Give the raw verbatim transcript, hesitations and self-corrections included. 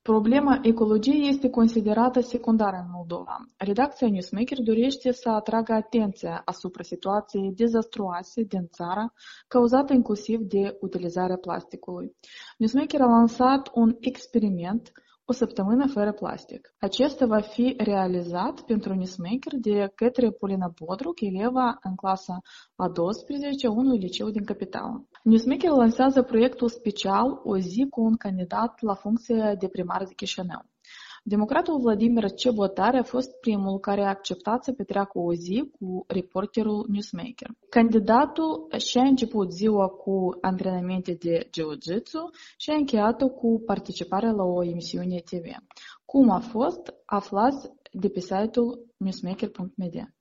Problema ecologiei este considerată secundară în Moldova. Redacția Newsmaker dorește să atragă atenția asupra situației dezastruoase din țară, cauzată inclusiv de utilizarea plasticului. Newsmaker a lansat un experiment, o săptămână fără plastic. Acesta va fi realizat pentru Newsmaker de către Polina Bodruc, eleva în clasa a douăsprezecea unui liceu din capitală. Newsmaker lansează proiectul special O zi cu un candidat la funcția de primar de Chișinău. Democratul Vladimir Cebotar a fost primul care a acceptat să petreacă o zi cu reporterul Newsmaker. Candidatul și-a început ziua cu antrenamente de jiu-jitsu și a încheiat-o cu participarea la o emisiune T V. Cum a fost, aflați de pe site-ul newsmaker punct media.